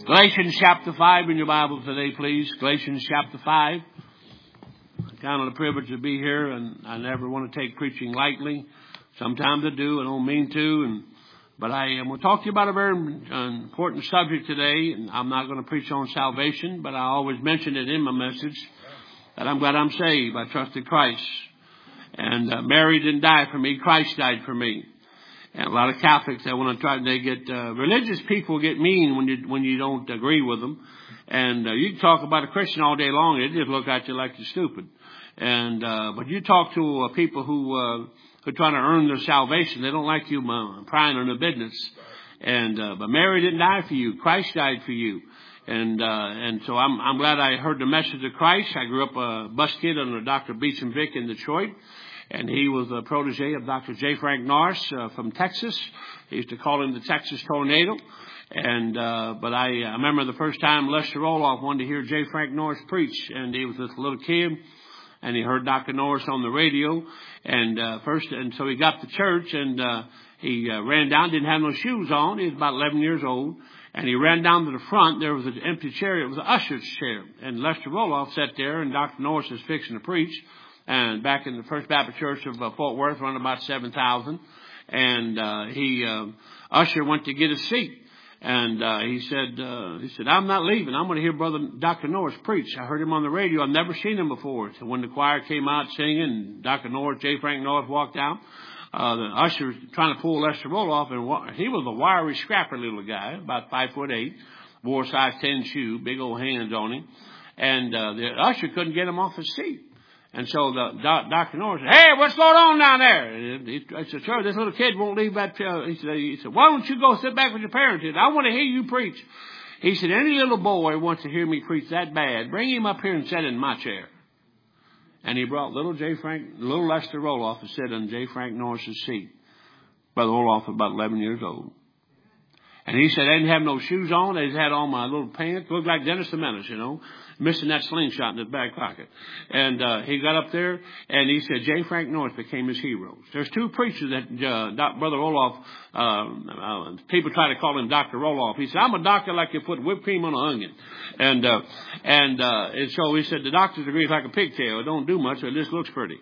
Galatians chapter 5 in your Bible today, please. Galatians chapter 5. I count it a privilege to be here, and I never want to take preaching lightly. Sometimes I do. I don't mean to. But I am going to talk to you about a very important subject today. And I'm not going to preach on salvation, but I always mention it in my message that I'm glad I'm saved. I trusted Christ. And Mary didn't die for me. Christ died for me. And a lot of Catholics, religious people get mean when you don't agree with them. And you can talk about a Christian all day long, they just look at you like you're stupid. And but you talk to people who are trying to earn their salvation, they don't like you prying on their business. And but Mary didn't die for you; Christ died for you. And so I'm glad I heard the message of Christ. I grew up a bus kid under Dr. Beecham Vick in Detroit. And he was a protege of Dr. J. Frank Norris from Texas. He used to call him the Texas Tornado. And but I remember the first time Lester Roloff wanted to hear J. Frank Norris preach. And he was this little kid. And he heard Dr. Norris on the radio. And so he got to church and he ran down, didn't have no shoes on. He was about 11 years old. And he ran down to the front. There was an empty chair. It was an usher's chair. And Lester Roloff sat there and Dr. Norris was fixing to preach. And back in the First Baptist Church of Fort Worth, around about 7,000. And usher went to get a seat. And he said, I'm not leaving. I'm going to hear Brother Dr. Norris preach. I heard him on the radio. I've never seen him before. So when the choir came out singing, Dr. Norris, J. Frank Norris walked out. The usher was trying to pull Lester Roloff, and he was a wiry, scrappy little guy, about 5'8", wore a size 10 shoe, big old hands on him. And the usher couldn't get him off his seat. And so Dr. Norris said, hey, what's going on down there? I said, sir, this little kid won't leave that. He said, why don't you go sit back with your parents? He said, I want to hear you preach. He said, any little boy wants to hear me preach that bad, bring him up here and sit in my chair. And he brought little Lester Roloff and sat on J. Frank Norris's seat. Brother Roloff was about 11 years old. And he said, I didn't have no shoes on. They had on my little pants. Looked like Dennis the Menace, missing that slingshot in his back pocket. And he got up there, and he said J. Frank Norris became his hero. There's two preachers that Brother Roloff, people try to call him Dr. Roloff. He said, I'm a doctor like you put whipped cream on an onion. And so he said, the doctor's degree is like a pigtail. It don't do much, but it just looks pretty.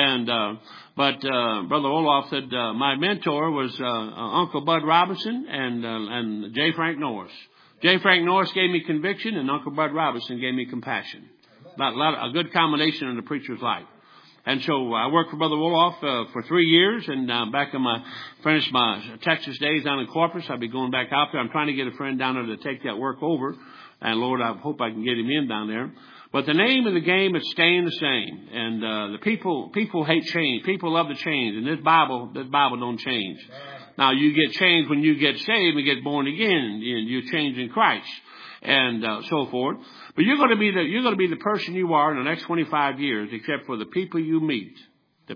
But Brother Roloff said, my mentor was Uncle Bud Robinson and J. Frank Norris. J. Frank Norris gave me conviction, and Uncle Bud Robinson gave me compassion. A good combination in the preacher's life. And so I worked for Brother Roloff for 3 years, and back in finished my Texas days down in Corpus. I'll be going back out there. I'm trying to get a friend down there to take that work over. And Lord, I hope I can get him in down there. But the name of the game is staying the same. And the people hate change. People love to change. And this Bible don't change. Now, you get changed when you get saved and get born again, and you change in Christ, and so forth. But you're going to be the person you are in the next 25 years, except for the people you meet, and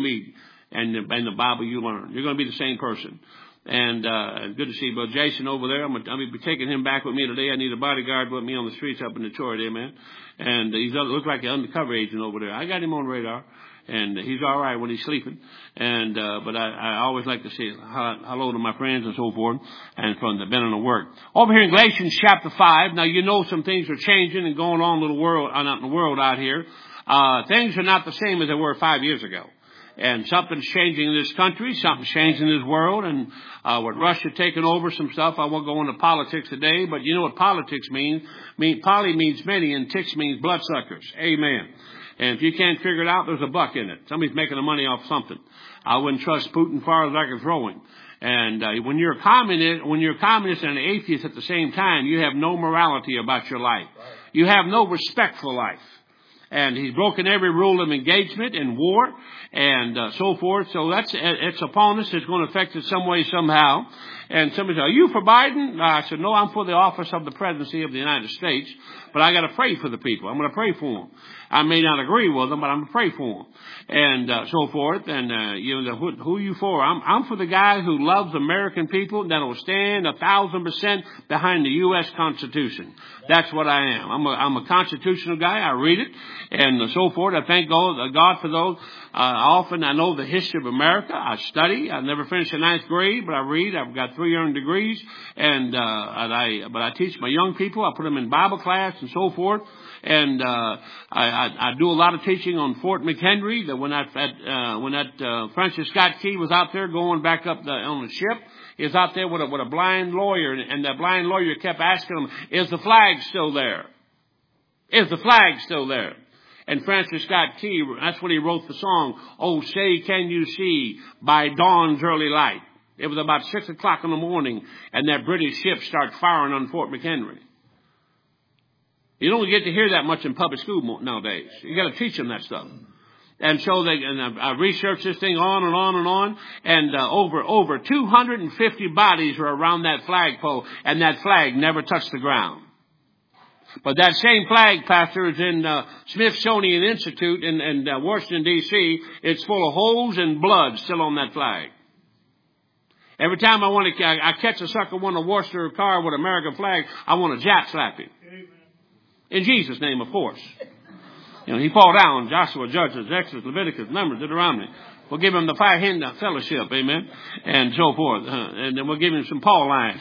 the Bible you learn. You're going to be the same person. And good to see Brother Jason over there. I'll be taking him back with me today. I need a bodyguard with me on the streets up in Detroit, amen. And he looks like an undercover agent over there. I got him on radar. And he's all right when he's sleeping. And but I always like to say hello to my friends and so forth, and from the been on the work. Over here in Galatians chapter 5, now you know some things are changing and going on in the world out here. Things are not the same as they were 5 years ago. And something's changing in this country, something's changing in this world, and with Russia taking over some stuff, I won't go into politics today, but you know what politics means? Poly means many, and ticks means bloodsuckers. Amen. And if you can't figure it out, there's a buck in it. Somebody's making the money off something. I wouldn't trust Putin as far as I can throw him. And when you're a communist and an atheist at the same time, you have no morality about your life. You have no respect for life. And he's broken every rule of engagement and war and so forth. So it's upon us. It's going to affect us some way, somehow. And somebody said, are you for Biden? I said, no, I'm for the office of the presidency of the United States. But I got to pray for the people. I'm going to pray for them. I may not agree with them, but I'm going to pray for them. And so forth. And who are you for? I'm for the guy who loves American people, that will stand 1,000% behind the U.S. Constitution. That's what I am. I'm a constitutional guy. I read it and so forth. I thank God for those. Often I know the history of America. I study. I never finished the 9th grade, but I read. I've got 3 earned degrees, but I teach my young people. I put them in Bible class and so forth. And I do a lot of teaching on Fort McHenry. That when that Francis Scott Key was out there going back up on the ship, he was out there with a blind lawyer, and that blind lawyer kept asking him, "Is the flag still there? Is the flag still there?" And Francis Scott Key, that's when he wrote the song, "Oh, say can you see by dawn's early light." It was about 6 o'clock in the morning, and that British ship started firing on Fort McHenry. You don't get to hear that much in public school nowadays. You got to teach them that stuff. And so I researched this thing on and on and on, and over 250 bodies were around that flagpole, and that flag never touched the ground. But that same flag, Pastor, is in Smithsonian Institute in Washington, D.C. It's full of holes and blood still on that flag. Every time I catch a sucker want to wash their car with an American flag, I want to jack slap him. In Jesus' name, of course. You know, he fall down, Joshua, Judges, Exodus, Leviticus, Numbers, Deuteronomy. We'll give him the 5 hand fellowship, amen, and so forth. And then we'll give him some Paul lines.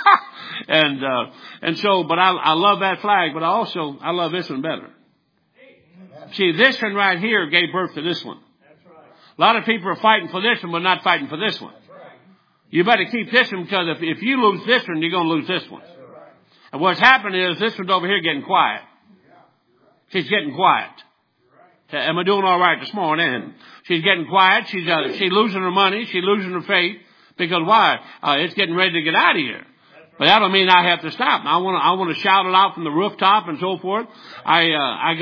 But I love that flag, but I love this one better. See, this one right here gave birth to this one. A lot of people are fighting for this one, but not fighting for this one. You better keep this one, because if you lose this one, you're going to lose this one. And what's happening is this one's over here getting quiet. She's getting quiet. Am I doing all right this morning? She's getting quiet. She's losing her money. She's losing her faith. Because why? It's getting ready to get out of here. But that don't mean I have to stop. I want to shout it out from the rooftop and so forth. I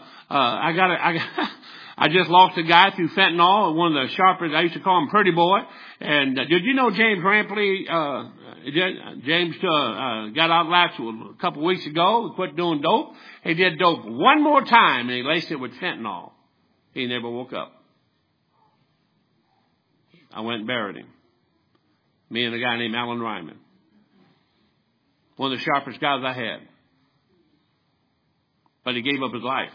just lost a guy through fentanyl. One of the sharpest. I used to call him Pretty Boy. And did you know James Rampley? James got out a couple of weeks ago. He quit doing dope. He did dope one more time, and he laced it with fentanyl. He never woke up. I went and buried him. Me and a guy named Alan Ryman. One of the sharpest guys I had. But he gave up his life.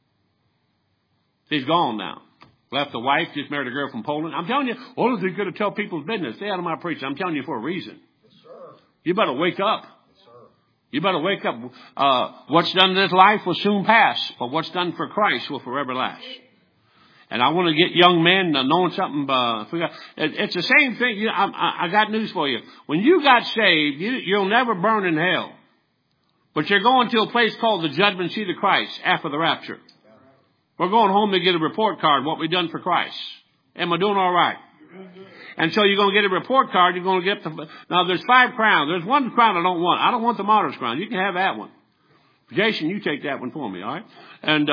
He's gone now. Left a wife, just married a girl from Poland. I'm telling you, all of you going to tell people's business. Stay out of my preaching. I'm telling you for a reason. Yes, sir. You better wake up. Yes, sir. You better wake up. What's done in this life will soon pass, but what's done for Christ will forever last. And I want to get young men knowing something. It's the same thing. I got news for you. When you got saved, you'll never burn in hell. But you're going to a place called the judgment seat of Christ after the rapture. We're going home to get a report card, what we've done for Christ. Am I doing all right? And so you're going to get a report card. You're going to get now there's 5 crowns. There's one crown I don't want. I don't want the martyr's crown. You can have that one. Jason, you take that one for me, all right? And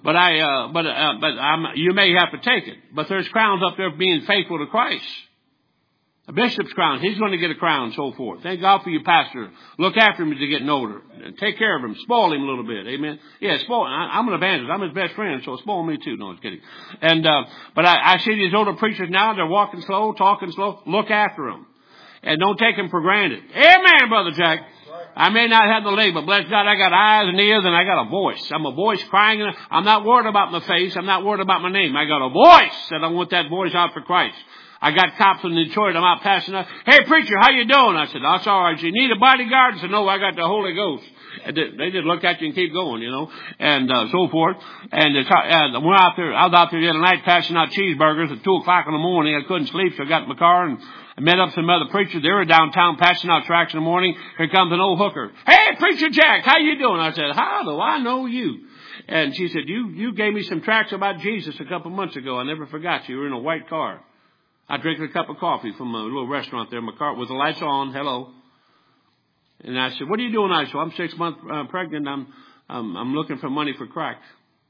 you may have to take it. But there's crowns up there for being faithful to Christ. A bishop's crown. He's going to get a crown and so forth. Thank God for you, pastor. Look after him as he's getting older. And take care of him. Spoil him a little bit. Amen. Yeah, spoil. I'm an evangelist. I'm his best friend, so spoil me too. No, I was kidding. And, but I see these older preachers now. They're walking slow, talking slow. Look after them. And don't take them for granted. Amen, Brother Jack. I may not have the leg, but bless God, I got eyes and ears and I got a voice. I'm a voice crying. I'm not worried about my face. I'm not worried about my name. I got a voice, and I want that voice out for Christ. I got cops in Detroit. I'm out passing up. Hey, preacher, how you doing? I said, that's all right. You need a bodyguard? I said, no, I got the Holy Ghost. And they just look at you and keep going, you know, and so forth. And I was out there the other night passing out cheeseburgers at 2 o'clock in the morning. I couldn't sleep, so I got in my car and I met up some other preachers. They were downtown passing out tracts in the morning. Here comes an old hooker. Hey, Preacher Jack, how you doing? I said, how do I know you? And she said, you gave me some tracts about Jesus a couple months ago. I never forgot you. You were in a white car. I drank a cup of coffee from a little restaurant there in my car with the lights on. Hello. And I said, what are you doing? I said, I'm 6 months pregnant. I'm looking for money for crack.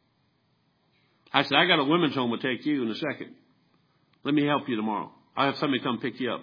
I said, I got a women's home will take you in a second. Let me help you tomorrow. I'll have somebody come pick you up.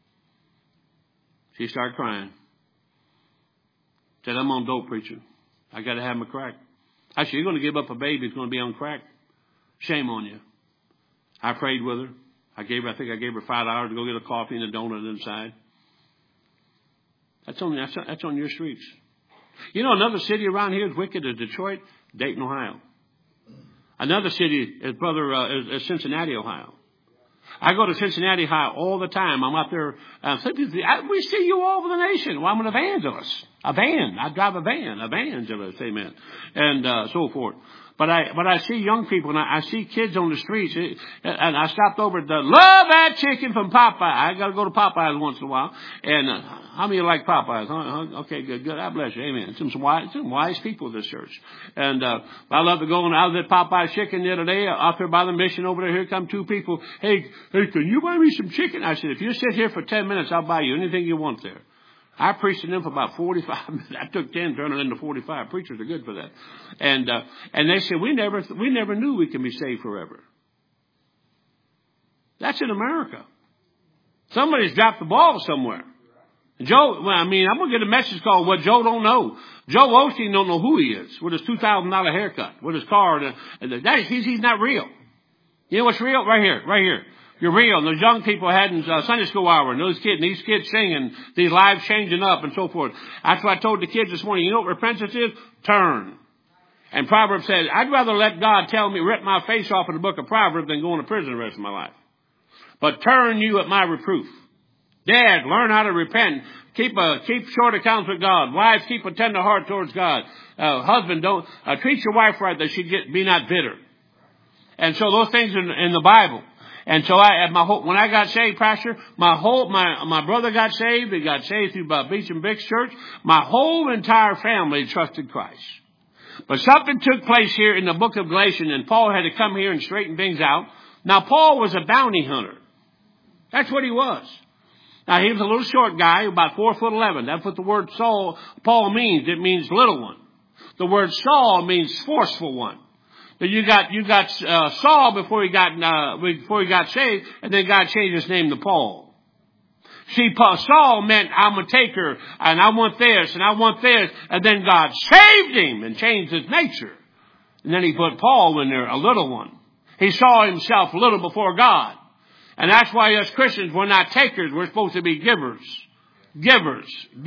She started crying. Said, I'm on dope, preacher. I got to have my crack. I said, you're going to give up a baby that's going to be on crack? Shame on you. I prayed with her. I think I gave her $5 to go get a coffee and a donut inside. That's on your streets. You know, another city around here is wicked as Detroit, Dayton, Ohio. Another city is Cincinnati, Ohio. I go to Cincinnati High all the time. I'm out there. We see you all over the nation. Well, I'm an evangelist. A van. I drive a van. Evangelist. Amen. And so forth. But I see young people, and I see kids on the streets, and I stopped over at love that chicken from Popeye. I got to go to Popeyes once in a while. And how many of you like Popeyes? Huh? Okay, good. God bless you. Amen. Some wise people in this church. And I love to go, and I was at Popeye's Chicken the other day, out there by the mission over there. Here come two people. Hey, can you buy me some chicken? I said, if you sit here for 10 minutes, I'll buy you anything you want there. I preached to them for about 45 minutes. I took 10, turned it into 45. Preachers are good for that. And they said, we never knew we can be saved forever. That's in America. Somebody's dropped the ball somewhere. I'm going to get a message called What Joe Don't Know. Joe Osteen don't know who he is with his $2,000 haircut, with his car. He's not real. You know what's real? Right here. You're real. And those young people had in Sunday school hour, and these kids singing, these lives changing up and so forth. That's what I told the kids this morning. You know what repentance is? Turn. And Proverbs says, I'd rather let God rip my face off in the book of Proverbs than go into prison the rest of my life. But turn you at my reproof. Dad, learn how to repent. Keep short accounts with God. Wives, keep a tender heart towards God. Husband, don't treat your wife right that she be not bitter. And so those things in the Bible. And so when I got saved, Pastor, my brother got saved. He got saved through Beach and Bix Church. My whole entire family trusted Christ. But something took place here in the book of Galatians, and Paul had to come here and straighten things out. Now, Paul was a bounty hunter. That's what he was. Now, he was a little short guy, about 4'11". That's what the word Paul means. It means little one. The word Saul means forceful one. You got Saul before he got saved, and then God changed his name to Paul. See, Saul meant I'm a taker, and I want this, and I want this, and then God saved him and changed his nature. And then he put Paul in there, a little one. He saw himself little before God. And that's why us Christians, we're not takers, we're supposed to be givers. Givers.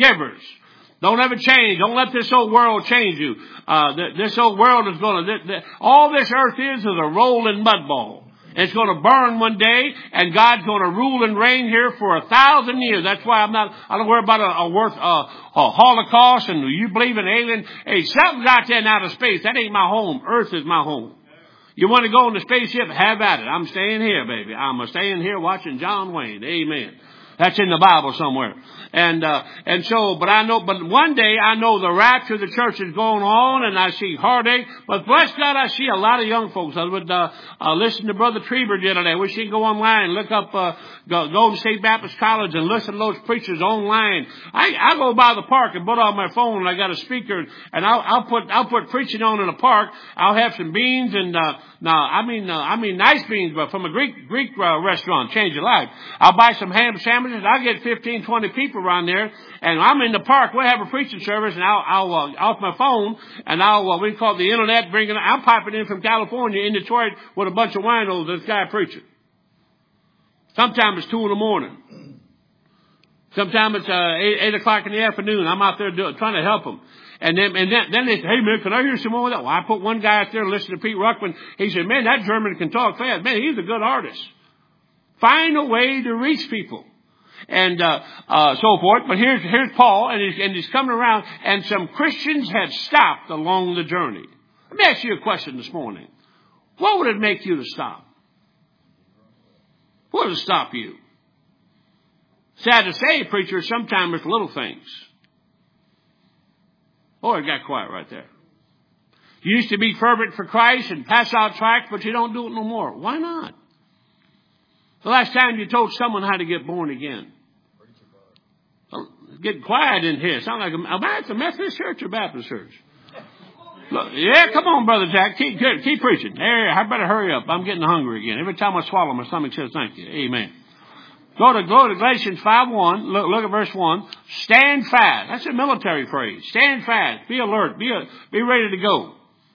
Don't ever change. Don't let this old world change you. This old world is all this earth is a rolling mud ball. It's going to burn one day, and God's going to rule and reign here for 1,000 years. That's why I don't worry about a Holocaust, and you believe in alien. Hey, something's out there in outer space. That ain't my home. Earth is my home. You want to go on the spaceship? Have at it. I'm staying here, baby. I'm staying here watching John Wayne. Amen. That's in the Bible somewhere. But one day I know the rapture of the church is going on, and I see heartache. But bless God, I see a lot of young folks. I would listen to Brother Trieber the other day. We should go online, look up Golden State Baptist College, and listen to those preachers online. I go by the park and put on my phone, and I got a speaker, and I'll put preaching on in the park. I'll have some beans and nice beans, but from a Greek restaurant, change your life. I'll buy some ham sandwiches. I'll get 15, 20 people around there, and I'm in the park. We'll have a preaching service, and I'll off my phone, and we call it the internet. I'm piping in from California in Detroit with a bunch of winos. This guy preaching. Sometimes it's 2 a.m. Sometimes it's 8 o'clock in the afternoon. I'm out there trying to help them. And then they say, hey, man, can I hear some more of that? Well, I put one guy out there listening to Pete Ruckman. He said, man, that German can talk fast. Man, he's a good artist. Find a way to reach people. And so forth. But here's Paul, and he's coming around, and some Christians had stopped along the journey. Let me ask you a question this morning. What would it make you to stop? What would stop you? Sad to say, preacher, sometimes it's little things. Oh, it got quiet right there. You used to be fervent for Christ and pass out tracts, but you don't do it no more. Why not? The last time you told someone how to get born again? It's getting quiet in here. Sound like it's a Methodist church or Baptist church? Look, yeah, come on, Brother Jack. Keep preaching. Hey, I better hurry up. I'm getting hungry again. Every time I swallow, my stomach says thank you. Amen. Go to Galatians 5:1. Look at verse 1. Stand fast. That's a military phrase. Stand fast. Be alert. Be ready to go.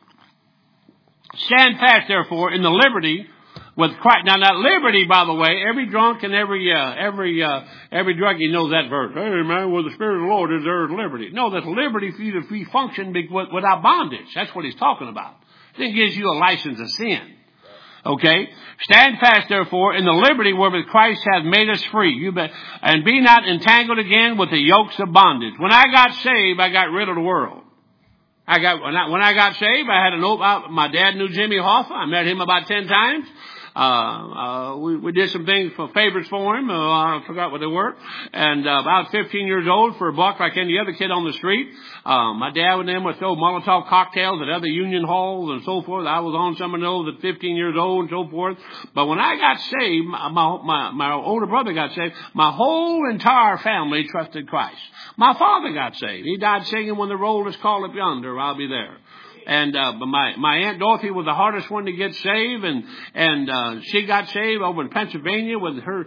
Stand fast, therefore, in the liberty with Christ. Now, that liberty, by the way, every drunk and every druggie knows that verse. Hey, man, where the Spirit of the Lord is, there is liberty. No, that's liberty for you to function without bondage. That's what he's talking about. It gives you a license to sin. Okay? Stand fast, therefore, in the liberty wherewith Christ hath made us free. And be not entangled again with the yokes of bondage. When I got saved, I got rid of the world. When I got saved, I had my dad knew Jimmy Hoffa. I met him about 10 times. We did some things for favors for him. I forgot what they were. And about 15 years old, for a buck like any other kid on the street, my dad and them would throw Molotov cocktails at other union halls and so forth. I was on some of those at 15 years old and so forth. But when I got saved, my older brother got saved. My whole entire family trusted Christ. My father got saved. He died singing, "When the roll is called up yonder, I'll be there." And but my Aunt Dorothy was the hardest one to get saved, and she got saved over in Pennsylvania with her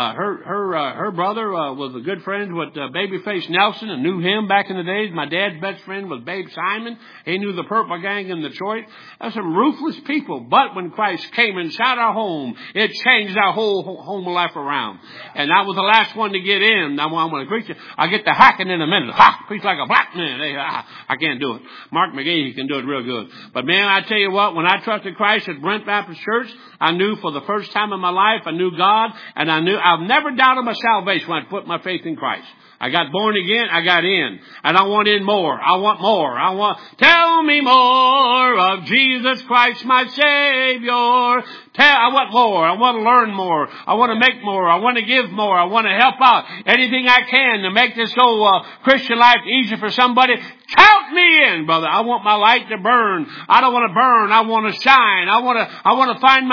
brother was a good friend with Babyface Nelson, and knew him back in the days. My dad's best friend was Babe Simon. He knew the Purple Gang in Detroit. There's some ruthless people, but when Christ came inside our home, it changed our whole home life around. And I was the last one to get in. I'm going to preach it. I get to hacking in a minute. Preach like a black man. I can't do it. Mark McGee, he can do it real good. But man, I tell you what, when I trusted Christ at Brent Baptist Church, I knew for the first time in my life, I knew God, and I've never doubted my salvation when I put my faith in Christ. I got born again, I got in. And I want in more. I want more. Tell me more of Jesus Christ, my Savior. I want more. I want to learn more. I want to make more. I want to give more. I want to help out anything I can to make this whole Christian life easier for somebody. Count me in, brother. I want my light to burn. I don't want to burn. I want to shine. I want to find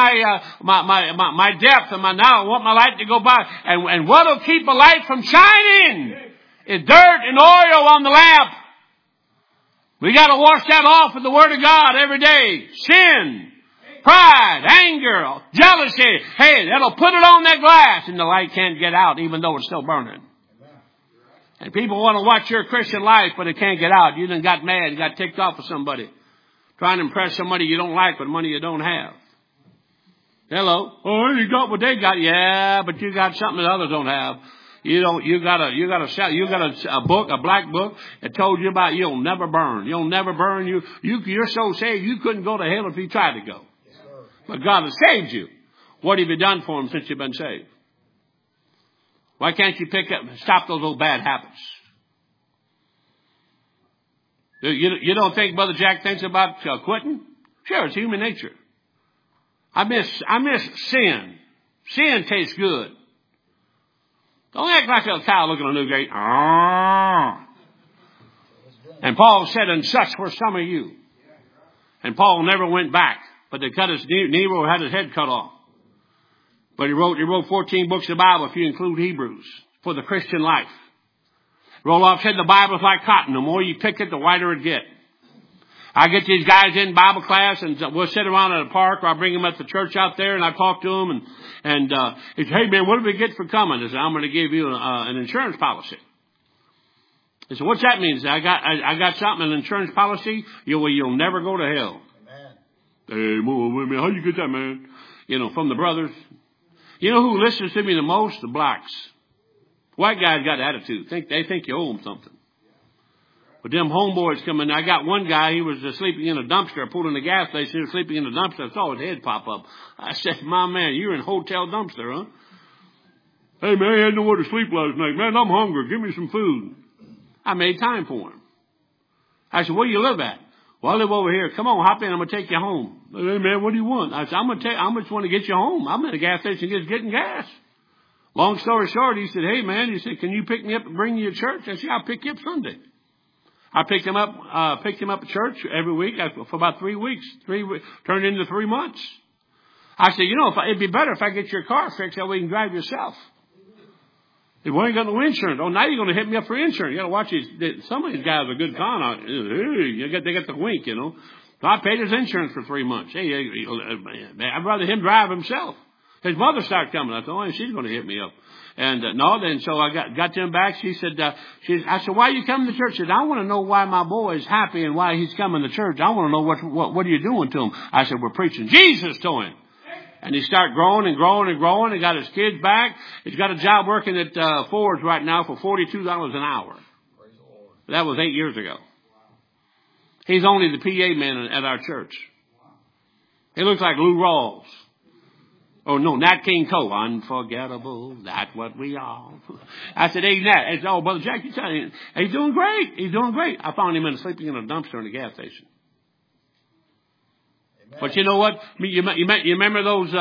my depth and my now. I want my light to go by. And what'll keep a light from shining is dirt and oil on the lamp. We got to wash that off with the Word of God every day. Sin, pride, anger, jealousy. Hey, that'll put it on that glass, and the light can't get out, even though it's still burning. And people want to watch your Christian life, but it can't get out. You done got mad and got ticked off with somebody, trying to impress somebody you don't like with money you don't have. Hello. Oh, you got what they got. Yeah, but you got something that others don't have. You got a book, a black book that told you about you'll never burn. You'll never burn. You're so saved you couldn't go to hell if you tried to go. But God has saved you. What have you done for him since you've been saved? Why can't you stop those old bad habits? You don't think Brother Jack thinks about quitting? Sure, it's human nature. I miss sin. Sin tastes good. Don't act like a cow looking at a new gate. And Paul said, and such were some of you. And Paul never went back, but they cut his Nero had his head cut off. But he wrote 14 books of the Bible, if you include Hebrews, for the Christian life. Roloff said the Bible's like cotton. The more you pick it, the whiter it gets. I get these guys in Bible class, and we'll sit around at a park, or I bring them at the church out there, and I talk to them, and he said, "Hey man, what do we get for coming?" I said, "I'm going to give you an insurance policy." I said, "What's that mean?" I said, I got something, an insurance policy. You'll never go to hell. Amen. Hey, how you get that, man? From the brothers. You know who listens to me the most? The blacks. White guys got attitude. They think you owe them something. But them homeboys come in. I got one guy, he was sleeping in a dumpster. I pulled in the gas station, he was sleeping in the dumpster. I saw his head pop up. I said, "My man, you're in hotel dumpster, huh?" "Hey man, I had nowhere to sleep last night. Man, I'm hungry. Give me some food." I made time for him. I said, "Where do you live at?" "Well, I live over here." "Come on, hop in. I'm going to take you home." "Hey man, what do you want?" I said, I just want to get you home. I'm at a gas station just getting gas. Long story short, he said, "Hey man," he said, "can you pick me up and bring me to church?" I said, "I'll pick you up Sunday." I picked him up at church every week for about 3 weeks. Turned into 3 months. I said, it'd be better if I get your car fixed so we can drive yourself. If we ain't got no insurance. Oh, now you're going to hit me up for insurance. You got to watch these. Some of these guys are good con out. They get the wink, So I paid his insurance for 3 months. Hey, I'd rather him drive himself. His mother started coming. I thought, she's going to hit me up. And so I got them back. She said, I said, "Why are you coming to church?" She said, "I want to know why my boy is happy and why he's coming to church. I want to know what are you doing to him?" I said, "We're preaching Jesus to him." And he started growing and growing and growing. He got his kids back. He's got a job working at Ford's right now for $42 an hour. That was 8 years ago. He's only the PA man at our church. He looks like Lou Rawls. Oh, no, Nat King Cole. Unforgettable. That's what we are. I said, hey, Nat. I said, oh, Brother Jack, you tell him. He's doing great. He's doing great. I found him sleeping in a dumpster in a gas station. Amen. But you know what? You remember those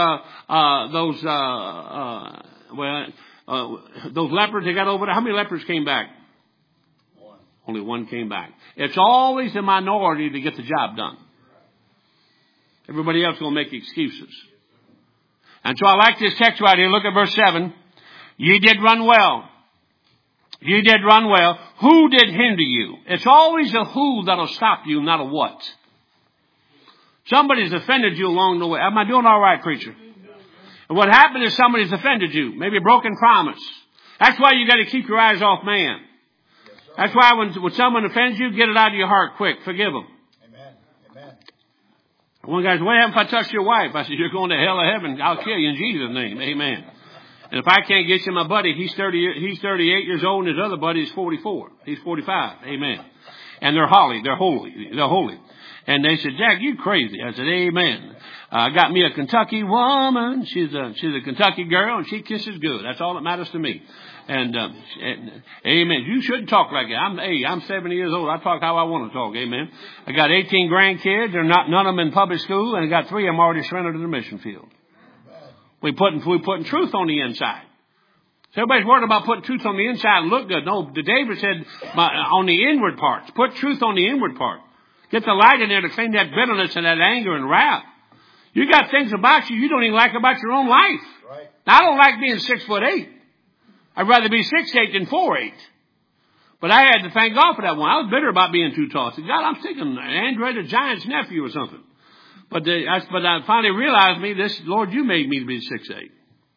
lepers that got over there? How many lepers came back? One. Only one came back. It's always the minority to get the job done. Everybody else going to make excuses. And so I like this text right here. Look at verse 7. Ye did run well. Ye did run well. Who did hinder you? It's always a who that'll stop you, not a what. Somebody's offended you along the way. Am I doing all right, preacher? And what happened is somebody's offended you. Maybe a broken promise. That's why you got to keep your eyes off man. That's why when someone offends you, get it out of your heart quick. Forgive them. One guy said, what happened if I touch your wife? I said, you're going to hell or heaven. I'll kill you in Jesus' name. Amen. And if I can't get you my buddy, he's 38 years old and his other buddy is 44. He's 45. Amen. And they're holy. They're holy. And they said, Jack, you crazy. I said, amen. I got me a Kentucky woman. She's a Kentucky girl and she kisses good. That's all that matters to me. And amen. You shouldn't talk like that. I'm 70 years old. I talk how I want to talk. Amen. I got 18 grandkids. They're none of them in public school, and I got 3 of them already surrendered to the mission field. We're putting truth on the inside. So everybody's worried about putting truth on the inside and look good. No, David said on the inward parts. Put truth on the inward part. Get the light in there to clean that bitterness and that anger and wrath. You got things about you don't even like about your own life. Right. Now, I don't like being 6'8". I'd rather be 6'8" than 4'8". But I had to thank God for that one. I was bitter about being too tall. I said, God, I'm thinking Andre the Giant's nephew or something. But I finally realized Lord, you made me to be 6'8".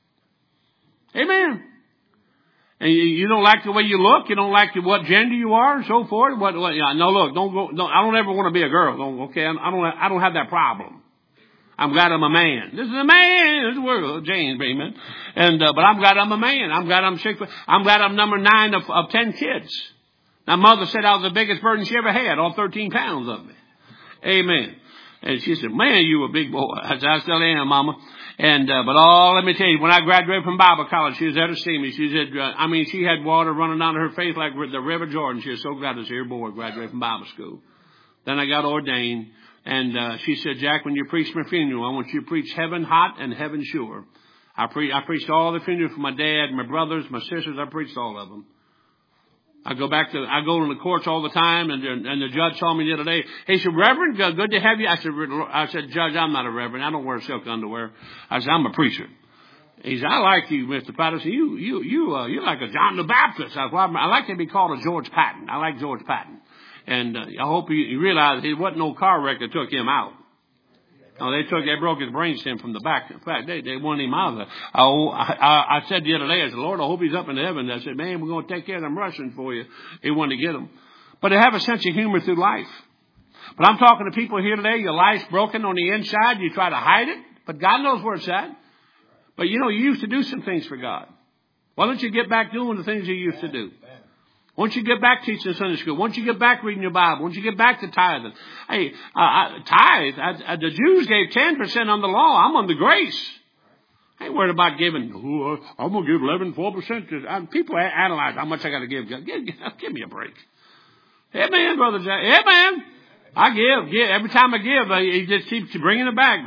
Amen. And you don't like the way you look. You don't like what gender you are and so forth. No, look, don't go. No, I don't ever want to be a girl. Okay, I don't have that problem. I'm glad I'm a man. This is a man. This is the world, James, amen. And but I'm glad I'm a man. I'm glad I'm 6. I'm glad I'm number 9 of 10 kids. Now, mother said I was the biggest burden she ever had, all 13 pounds of me. Amen. And she said, "Man, you a big boy." I said, "I still am, Mama." And let me tell you, when I graduated from Bible college, she was there to see me. She said, she had water running down her face like the River Jordan. She was so glad to see her boy graduate from Bible school. Then I got ordained. And she said, Jack, when you preach my funeral, I want you to preach heaven hot and heaven sure. I preached all the funerals for my dad, my brothers, my sisters. I preached all of them. I go to the courts all the time, and the judge saw me the other day. He said, Reverend, good to have you. I said, Judge, I'm not a reverend. I don't wear silk underwear. I said, I'm a preacher. He said, I like you, Mr. Patterson. You're like a John the Baptist. I like to be called a George Patton. I like George Patton. And I hope you realize it wasn't no car wreck that took him out. No, they broke his brainstem from the back. In fact, they wanted him out of there. I said the other day, I said, Lord, I hope he's up in heaven. I said, man, we're going to take care of them Russians for you. He wanted to get them. But they have a sense of humor through life. But I'm talking to people here today, your life's broken on the inside. You try to hide it, but God knows where it's at. But you used to do some things for God. Why don't you get back doing the things you used to do? Once you get back teaching Sunday school, once you get back reading your Bible, once you get back to tithing. Hey, tithe, the Jews gave 10% on the law. I'm on the grace. I ain't worried about giving. I'm going to give 11, 12%. People analyze how much I got to give. Give me a break. Amen, Brother Jack. Amen. I give. Every time I give, he just keeps bringing it back.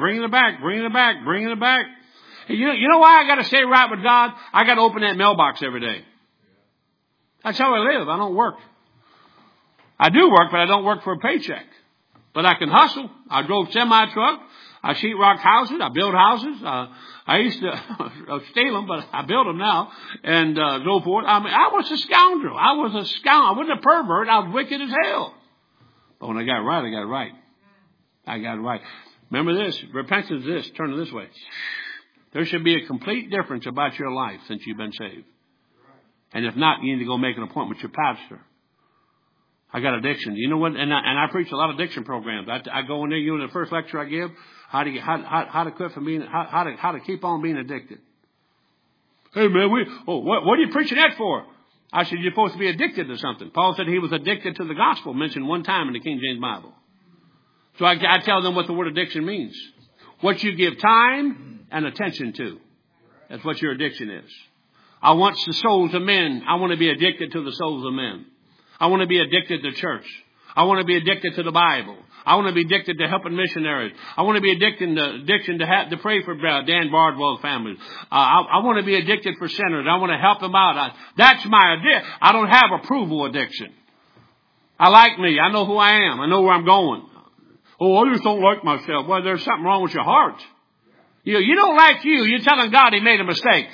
Hey, you know why I got to stay right with God? I got to open that mailbox every day. That's how I live. I don't work. I do work, but I don't work for a paycheck. But I can hustle. I drove semi-truck. I sheetrock houses. I build houses. I used to steal them, but I build them now. And so forth. I mean, I was a scoundrel. I wasn't a pervert. I was wicked as hell. But when I got it right, I got it right. I got it right. Remember this. Repentance is this. Turn it this way. There should be a complete difference about your life since you've been saved. And if not, you need to go make an appointment with your pastor. I got addiction. You know what? And I preach a lot of addiction programs. I go in there. In the first lecture I give, how to quit from being, how to keep on being addicted. Hey man, what are you preaching that for? I said you're supposed to be addicted to something. Paul said he was addicted to the gospel, mentioned one time in the King James Bible. So I tell them what the word addiction means. What you give time, and attention to. That's what your addiction is. I want the souls of men. I want to be addicted to the souls of men. I want to be addicted to church. I want to be addicted to the Bible. I want to be addicted to helping missionaries. I want to be addicted to pray for Dan Bardwell's family. I want to be addicted for sinners. I want to help them out. That's my addiction. I don't have approval addiction. I like me. I know who I am. I know where I'm going. Oh, I just don't like myself. Well, there's something wrong with your heart. You don't like you. You're telling God He made a mistake.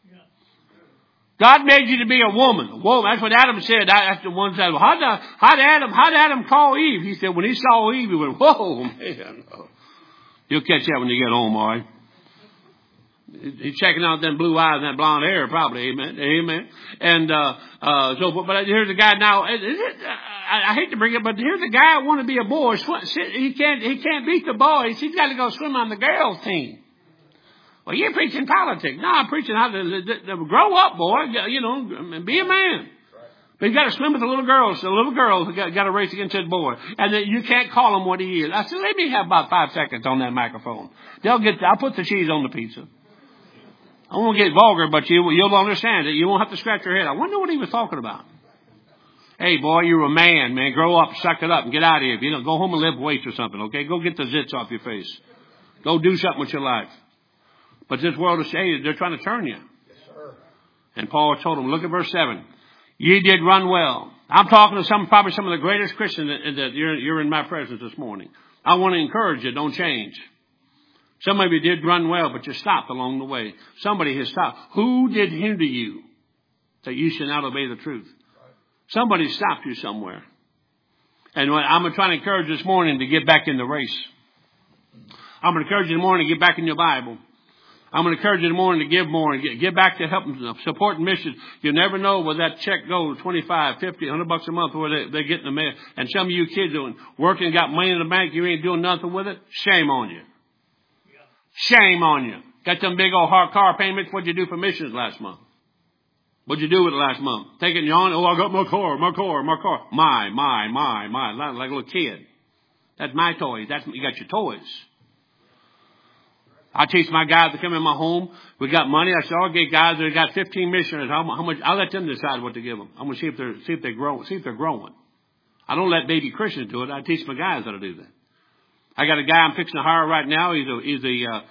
God made you to be a woman. Whoa, that's what Adam said. That's the one said, well, how did Adam call Eve? He said, when he saw Eve, he went, whoa, man. You'll catch that when you get home, all right? He's checking out them blue eyes and that blonde hair, probably. Amen. Amen. And, but here's a guy now. I hate to bring it, but here's a guy want to be a boy. He can't beat the boys. He's got to go swim on the girls' team. Well, you're preaching politics. No, I'm preaching how to grow up, boy. And be a man. But you got to swim with the little girls. The little girls got to race against that boy, and then you can't call him what he is. I said, let me have about 5 seconds on that microphone. I'll put the cheese on the pizza. I won't get vulgar, but you'll understand it. You won't have to scratch your head. I wonder what he was talking about. Hey, boy, you're a man. Grow up, suck it up, and get out of here. Go home and lift weights or something. Okay, go get the zits off your face. Go do something with your life. But this world is saying they're trying to turn you. Yes, sir. And Paul told them, look at verse 7. Ye did run well. I'm talking to probably some of the greatest Christians that you're in my presence this morning. I want to encourage you. Don't change. Some of you did run well, but you stopped along the way. Somebody has stopped. Who did hinder you that you should not obey the truth? Somebody stopped you somewhere. And I'm trying to encourage you this morning to get back in the race. I'm going to encourage you this morning to get back in your Bible. I'm going to encourage you in the morning to give more and get back to helping, supporting missions. You never know where that check goes, $25, $50, $100 a month, where they get in the mail. And some of you kids doing working, got money in the bank, you ain't doing nothing with it. Shame on you. Shame on you. Got them big old hard car payments. What'd you do for missions last month? What'd you do with it last month? Take it and yawn. Oh, I got my car. My. Like a little kid. That's my toys. You got your toys. I teach my guys to come in my home. We got money. I said, I'll get guys that got 15 missionaries. How much? I'll let them decide what to give them. I'm going to see if they're growing. I don't let baby Christians do it. I teach my guys how to do that. I got a guy I'm fixing to hire right now. He's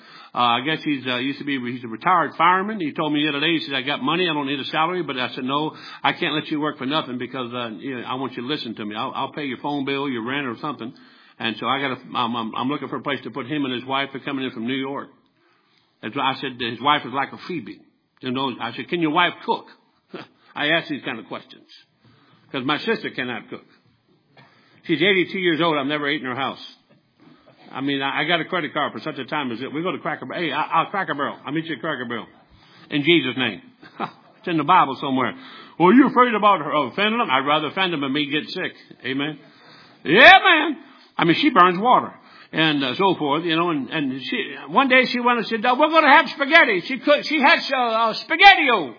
a retired fireman. He told me the other day, he said, I got money. I don't need a salary. But I said, no, I can't let you work for nothing because, I want you to listen to me. I'll pay your phone bill, your rent or something. And so I'm looking for a place to put him and his wife. They're coming in from New York. And so I said, his wife is like a Phoebe. I said, can your wife cook? I ask these kind of questions because my sister cannot cook. She's 82 years old. I've never eaten in her house. I mean, I got a credit card for such a time as it. We go to Cracker Barrel. Hey, I'll Cracker Barrel. I'll meet you at Cracker Barrel. In Jesus' name. It's in the Bible somewhere. Well, you afraid about her offending them? I'd rather offend them than me get sick. Amen. Yeah, man. I mean, she burns water and so forth, and she, one day she went and said, we're going to have spaghetti. She had SpaghettiOs.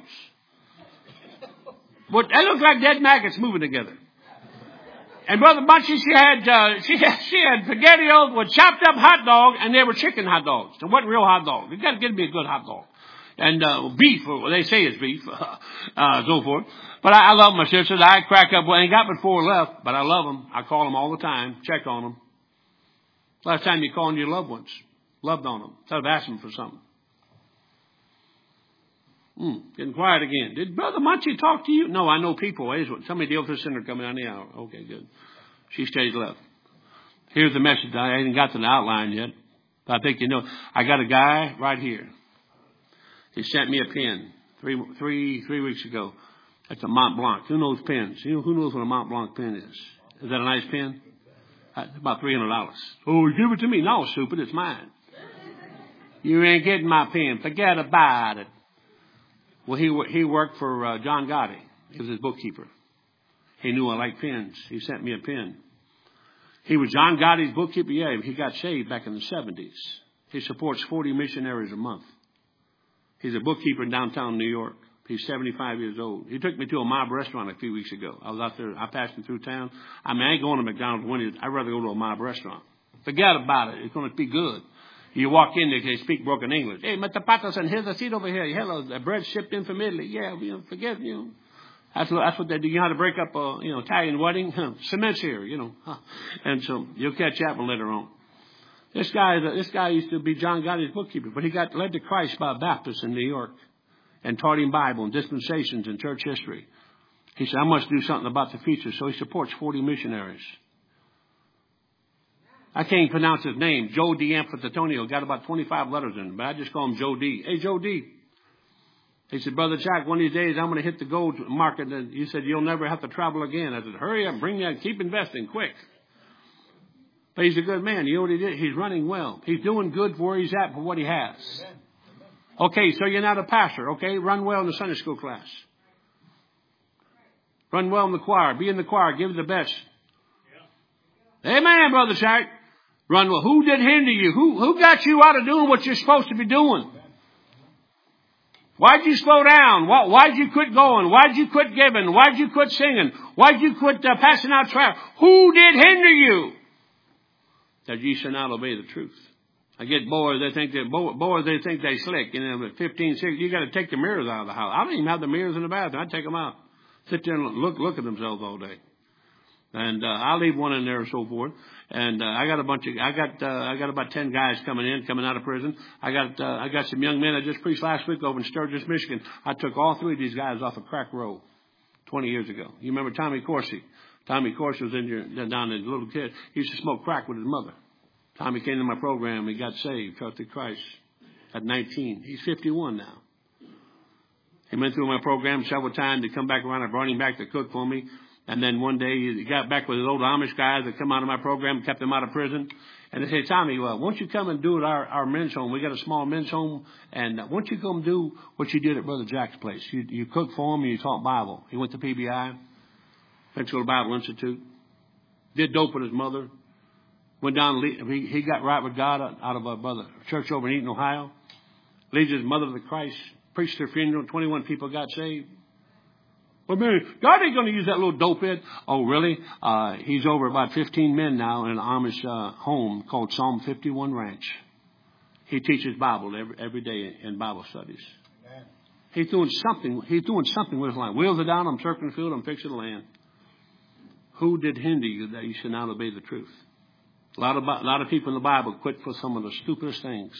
But they looked like dead maggots moving together. And Brother Bunchy, she had SpaghettiOs with chopped up hot dog, and they were chicken hot dogs. It wasn't real hot dogs. You got to give me a good hot dog. And beef, they say it's beef, so forth. But I love my sisters. I crack up. Well, I ain't got but 4 left, but I love them. I call them all the time, check on them. Last time you called your loved ones, loved on them, instead of asking for something. Getting quiet again. Did Brother Munchie talk to you? No, I know people. Somebody deal with a sinner coming on the hour. Okay, good. She stays left. Here's the message. I ain't got to the outline yet. But I think I got a guy right here. He sent me a pen three weeks ago. That's a Mont Blanc. Who knows pens? Who knows what a Mont Blanc pen is? Is that a nice pen? About $300. Oh, give it to me. No, stupid. It's mine. You ain't getting my pen. Forget about it. Well, he worked for John Gotti. He was his bookkeeper. He knew I liked pens. He sent me a pen. He was John Gotti's bookkeeper. Yeah, he got saved back in the 70s. He supports 40 missionaries a month. He's a bookkeeper in downtown New York. He's 75 years old. He took me to a mob restaurant a few weeks ago. I was out there. I passed him through town. I ain't going to McDonald's. I'd rather go to a mob restaurant. Forget about it. It's going to be good. You walk in, they speak broken English. Hey, Mr. Patterson, here's a seat over here. Hello, the bread shipped in from Italy. Yeah, forget you. That's what they do. You know how to break up a, Italian wedding? Cement's here, And so you'll catch that one later on. This guy used to be John Gotti's bookkeeper, but he got led to Christ by a Baptist in New York and taught him Bible and dispensations and church history. He said, I must do something about the future. So he supports 40 missionaries. I can't pronounce his name. Joe D'Amphittonio got about 25 letters in him, but I just call him Joe D. Hey, Joe D. He said, Brother Jack, one of these days I'm going to hit the gold market. And he said, you'll never have to travel again. I said, hurry up, bring that, keep investing quick. But he's a good man. You know what he did? He's running well. He's doing good where he's at for what he has. Okay, so you're not a pastor. Okay, run well in the Sunday school class. Run well in the choir. Be in the choir. Give it the best. Amen, Brother Jack. Run well. Who did hinder you? Who got you out of doing what you're supposed to be doing? Why'd you slow down? Why'd you quit going? Why'd you quit giving? Why'd you quit singing? Why'd you quit passing out trash? Who did hinder you? That ye shall not obey the truth. I get boys, they think they slick. At 15, 16, you got to take the mirrors out of the house. I don't even have the mirrors in the bathroom. I take them out. Sit there and look at themselves all day. And I'll leave one in there and so forth. And I got about 10 guys coming out of prison. I got some young men I just preached last week over in Sturgis, Michigan. I took all 3 of these guys off of crack row 20 years ago. You remember Tommy Corsi? Tommy Corsi was down as a little kid. He used to smoke crack with his mother. Tommy came to my program. He got saved, trusted Christ at 19. He's 51 now. He went through my program several times to come back around. I brought him back to cook for me. And then one day he got back with his old Amish guys that come out of my program, kept him out of prison. And they said, Tommy, well, won't you come and do it at our men's home? We got a small men's home. And won't you come do what you did at Brother Jack's place? You cook for him and you taught Bible. He went to PBI, went to the Bible Institute, did dope with his mother, went down, he got right with God out of a church over in Eaton, Ohio, leads his mother to Christ, preached their funeral, 21 people got saved. Well, man, God ain't going to use that little dopehead. Oh, really? He's over about 15 men now in an Amish home called Psalm 51 Ranch. He teaches Bible every day in Bible studies. Amen. He's doing something with his life. Wheels are down, I'm circling the field, I'm fixing the land. Who did hinder you that you should not obey the truth? A lot of people in the Bible quit for some of the stupidest things.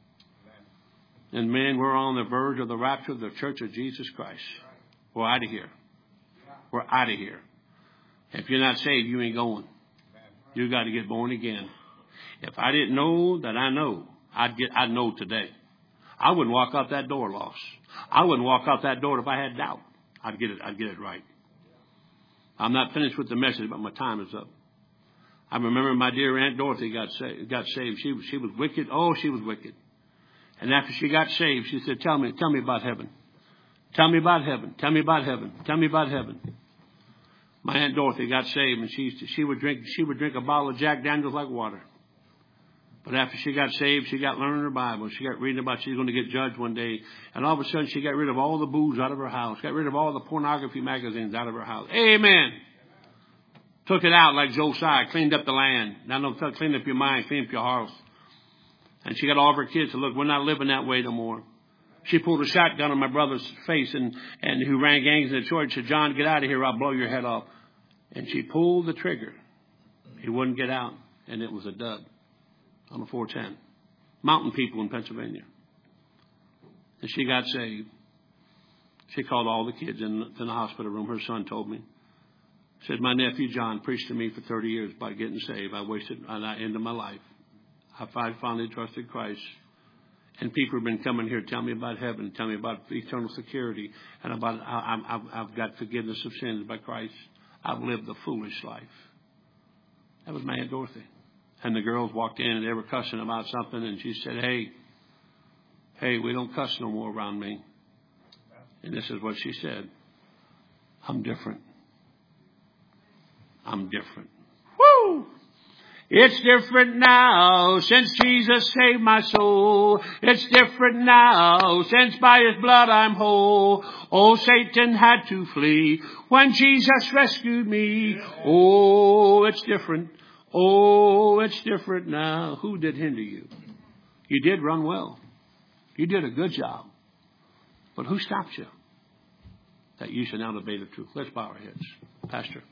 Amen. And man, we're on the verge of the rapture of the Church of Jesus Christ. We're out of here. We're out of here. If you're not saved, you ain't going. You got to get born again. If I didn't know that I know, I'd know today. I wouldn't walk out that door lost. I wouldn't walk out that door if I had doubt. I'd get it right. I'm not finished with the message, but my time is up. I remember my dear Aunt Dorothy got saved. She was wicked. Oh, she was wicked. And after she got saved, she said, Tell me about heaven. Tell me about heaven. Tell me about heaven. Tell me about heaven. My Aunt Dorothy got saved, and she would drink a bottle of Jack Daniels like water. But after she got saved, she got learning her Bible. She got reading about she's going to get judged one day. And all of a sudden, she got rid of all the booze out of her house. Got rid of all the pornography magazines out of her house. Amen. Took it out like Josiah. Cleaned up the land. Now don't clean up your mind. Clean up your house. And she got all of her kids to look, we're not living that way no more. She pulled a shotgun on my brother's face and who ran gangs in the church, said, John, get out of here, or I'll blow your head off. And she pulled the trigger. He wouldn't get out. And it was a dud on the 410. Mountain people in Pennsylvania. And she got saved. She called all the kids in the hospital room. Her son told me. Said, my nephew John preached to me for 30 years about getting saved. I ended my life. I finally trusted Christ. And people have been coming here, tell me about heaven, tell me about eternal security, and about I've got forgiveness of sins by Christ. I've lived a foolish life. That was my Aunt Dorothy. And the girls walked in and they were cussing about something, and she said, hey, we don't cuss no more around me. And this is what she said. I'm different. I'm different. Woo! It's different now since Jesus saved my soul. It's different now since by His blood I'm whole. Oh, Satan had to flee when Jesus rescued me. Oh, it's different. Oh, it's different now. Who did hinder you? You did run well. You did a good job. But who stopped you? That you should now obey the truth. Let's bow our heads. Pastor.